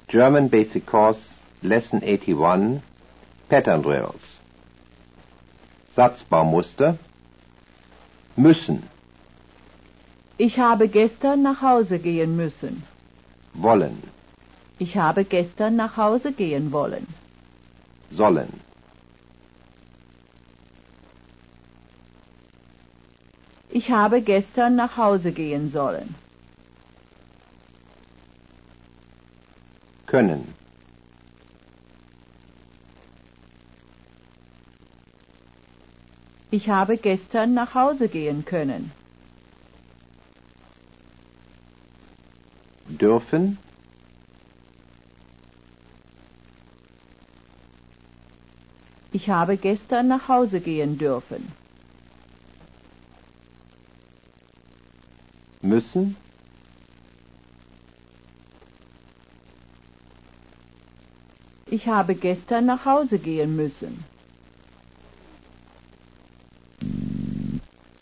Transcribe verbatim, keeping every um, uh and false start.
German Basic Course, Lesson eighty-one, Pattern Drills. Satzbaumuster. Müssen. Ich habe gestern nach Hause gehen müssen. Wollen. Ich habe gestern nach Hause gehen wollen. Sollen. Ich habe gestern nach Hause gehen sollen. Können. Ich habe gestern nach Hause gehen können. Dürfen. Ich habe gestern nach Hause gehen dürfen. Müssen. Ich habe gestern nach Hause gehen müssen.